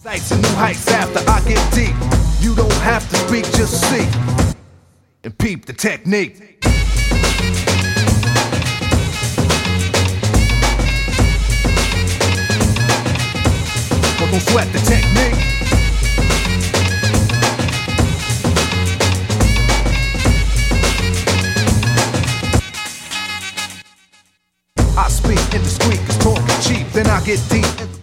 Sights and new heights after I get deep. You don't have to speak, just see and peep the technique. But don't sweat the technique. I speak indiscreet, cause talk is cheap. Then I get deep.